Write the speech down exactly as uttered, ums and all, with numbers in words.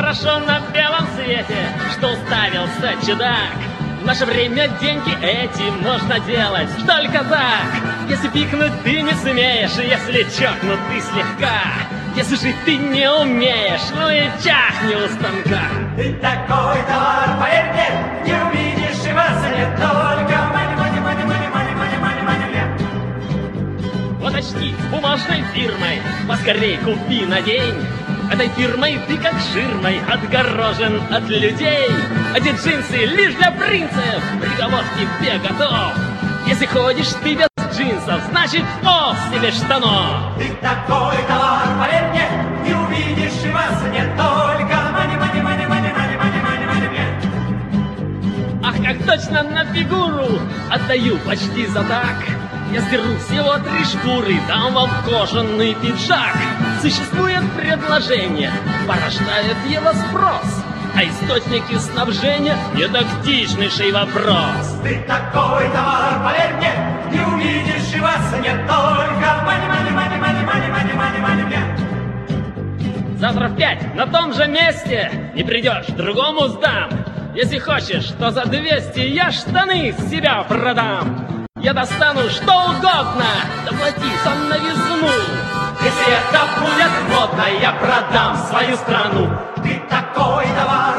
хорошо на белом свете, что уставился чудак. В наше время деньги эти можно делать только так. Если пикнуть ты не сумеешь, если чокнуть ты слегка, если жить ты не умеешь, ну и чахни у станка. Ты такой товар, поверь мне, не увидишь и вас нет только money, money, money, money, money, money, money, money, money. Вот очки с бумажной фирмой поскорей купи на день. Этой фирмой ты как ширмой отгорожен от людей. Эти джинсы лишь для принцев, приговор тебе готов. Если ходишь ты без джинсов, значит о себе штанов. Ты такой товар, поверь мне, не увидишь и вас нет только money, money, money, money, money, money, money, money, money. Ах, как точно на фигуру отдаю почти за так. Я сдеру всего три шкуры, дам вам кожаный пиджак. Существует предложение, порождает его спрос, а источники снабжения — нетактичнейший вопрос. Ты такой товар, поверь мне, не увидишь и вас нет только money, money, money, money, money, money, money, money, money. Завтра в пять на том же месте не придешь, другому сдам. Если хочешь, то за двести я штаны с себя продам. Я достану что угодно, доплати за новизну. Если это будет модно, я продам свою страну. Ты такой товар,